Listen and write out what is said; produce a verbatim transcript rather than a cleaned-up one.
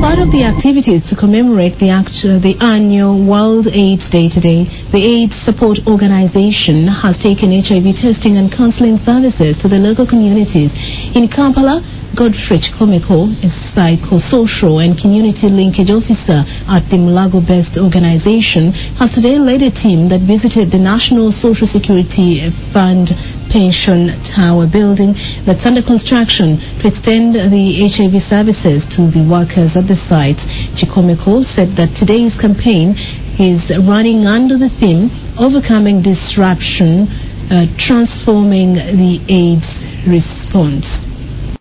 Part of the activities to commemorate the, actu- the annual World AIDS Day today, the AIDS Support Organization has taken H I V testing and counseling services to the local communities. In Kampala, Godfrey Komeko, a psychosocial and community linkage officer at the Mulago Best organization, has today led a team that visited the National Social Security Fund Pension Tower building that's under construction to extend the H I V services to the workers at the site. Chikomeko said that today's campaign is running under the theme Overcoming Disruption, uh, Transforming the AIDS Response.